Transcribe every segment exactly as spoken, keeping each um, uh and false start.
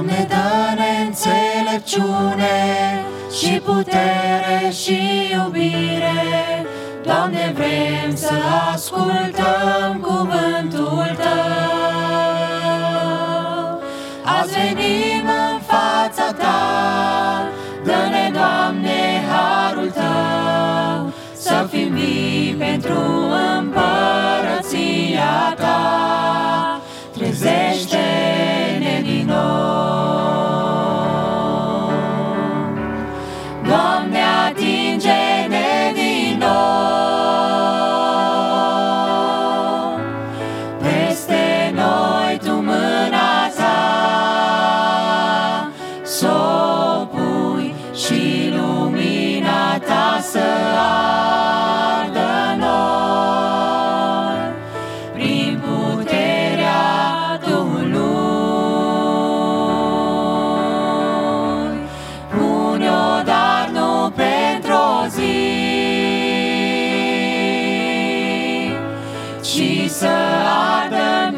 Doamne, dă-ne înțelepciune și putere și iubire. Doamne, vrem să ascultăm cuvântul Tău. Azi venim în fața Ta, dă-ne, Doamne, harul Tău, să fim vii pentru împărăția Ta. Trezește-ne din nou. Doamne, atinge-ne din nou. Peste noi Tu mâna Ta s-o pui și lumina Ta să ardă în noi. Prin puterea Duhului, pune-o, dar nu pentru-o zi, ci să ardă-n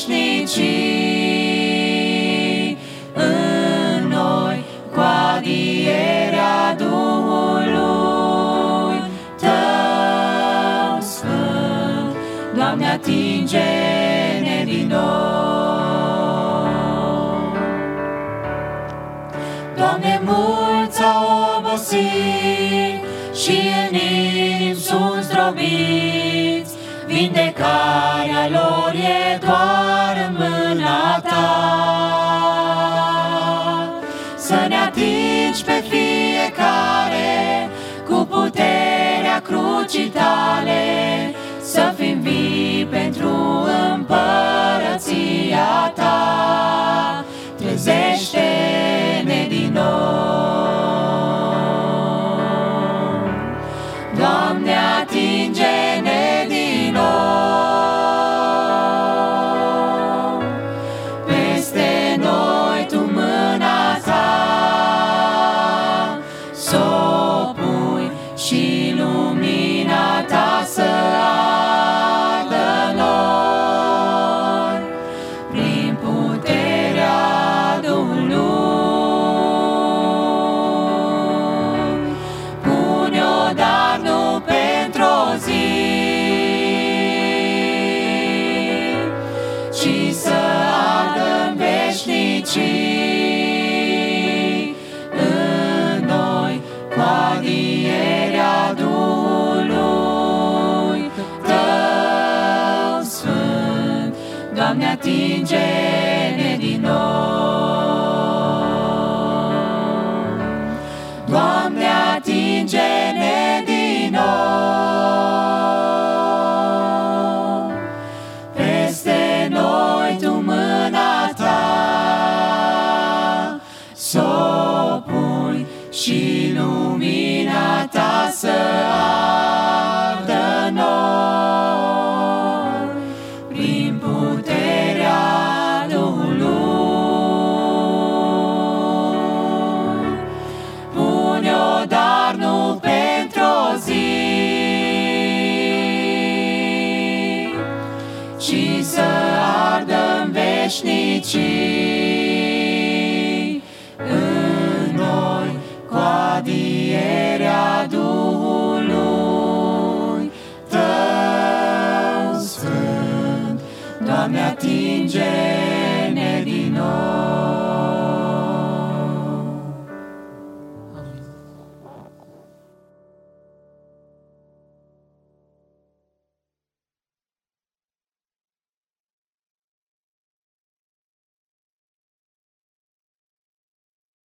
veșnicii în noi cu adierea Duhului Tău Sfânt. Doamne, atinge-ne din nou. Doamne, mulți au obosit și în inimi sunt zdrobiți, vindecarea lor e doar în mâna Ta. Să ne atingi pe fiecare cu puterea crucii Tale, să fim vii pentru împărăția Ta. Trezește-ne din nou. Doamne, atinge-ne din nou. Peste noi Tu mâna Ta s-o pui și lumina Ta să ardă în noi. Prin puterea Duhului, pune-o, dar nu pentru-o zi, ci să ardă-n veșnicii în noi cu adierea Duhului Tău Sfânt. Doamne, atinge-ne din nou. Doamne, atinge-ne din nou. Peste noi Tu mâna Ta s-o pui și lumina Ta să ardă în noi. Prin puterea Duhului, pune-o, dar nu pentru-o zi, ci să ardă-n veșnicii în noi cu adierea Duhului Tău Sfânt. Doamne, atinge